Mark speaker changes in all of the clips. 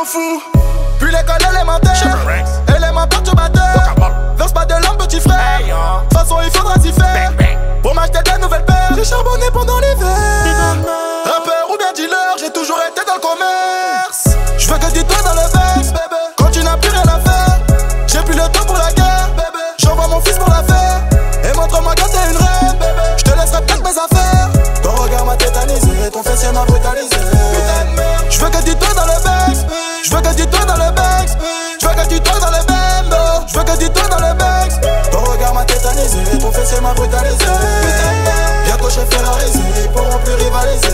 Speaker 1: fous. Puis l'école élémentaire, élément perturbateur. Verse pas de l'homme petit frère. De toute façon il faudra s'y faire. Pour m'acheter de nouvelles paires, j'ai charbonné pendant l'hiver. Rappeur ou bien dealer, j'ai toujours été dans le commerce. Je veux que du toi dans le verse, bébé. Quand tu n'as plus rien à faire, j'ai plus le temps pour la guerre, bébé. J'envoie mon fils pour la faire. Et montre-moi quand t'es une reine, bébé. Je te laisserai peut-être mes affaires. Ton regard m'a tétanisé, ton fessier m'a brutalisé. Putain de merde. Je veux que du toi dans le Banks. Je veux que du toi dans le Banks. Je veux que du toi dans le Bendo. Je veux que du toi dans le Banks. Ton regard m'a tétanisé, ton fessier m'a brutalisé. Putain de merde. Bientôt chez Ferrarisé, ils pourront plus rivaliser.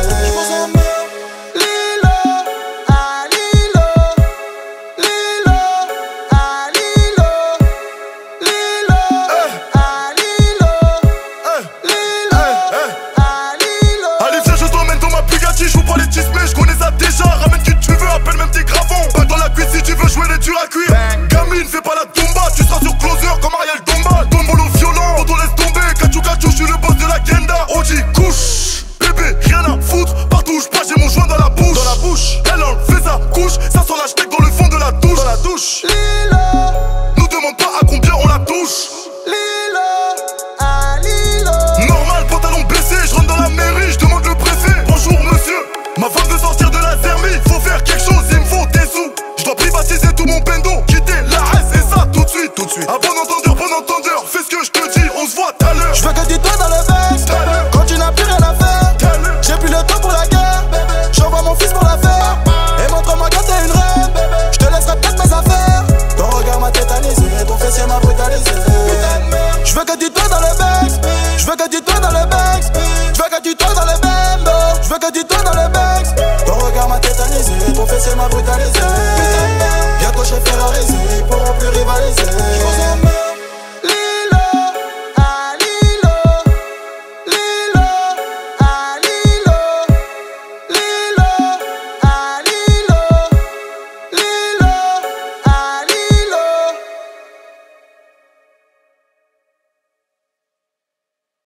Speaker 2: Je joue pas les tismés, je connais ça déjà. Ramène qui tu veux, appelle même tes gravons. Pas dans la cuisse si tu veux jouer les durs à cuire. Gamine, fais pas la tomba, tu seras sur closer comme Ariel Tomba. Tombolo violent, quand on laisse tomber. Kachou, je suis le boss de la Genda. Oji, couche, bébé, rien à foutre. Partout où je passe, j'ai mon joint dans la bouche. Elle en fait sa couche, ça sent la steak dans le fond de la douche. Dans la douche.
Speaker 1: Lila,
Speaker 2: nous demande pas à combien on la touche.
Speaker 1: Lila, ah Lila.
Speaker 2: Normal, pantalon baissé, je rentre dans la mairie, je demande le préfet. Bonjour monsieur, ma femme veut sortir de la zermie. Faut faire quelque chose, il me faut des sous. Je dois privatiser tout mon bendo, quitter la S et ça tout de suite, tout de suite. Ah bon entendeur, fais ce que je te dis, on se voit tout à l'heure.
Speaker 1: Je veux que du toi dans le Banks. Quand tu n'as plus rien à faire, j'ai plus le temps pour la guerre, bébé. J'envoie mon fils pour la faire. Et montre-moi quand t'es une reine, bébé. Je te laisserai peut-être mes affaires. Ton regard m'a tétanisé, ton fessier m'a brutalisé. Putain de merde. Je veux que du toi dans le Banks. Je veux que du toi dans le Banks. Je veux que du toi dans le Bendo. Je veux que du toi dans le Banks. Ton regard m'a tétanisé, ton fessier m'a brutalisé. Putain de merde. Bientôt chez Ferrarisé,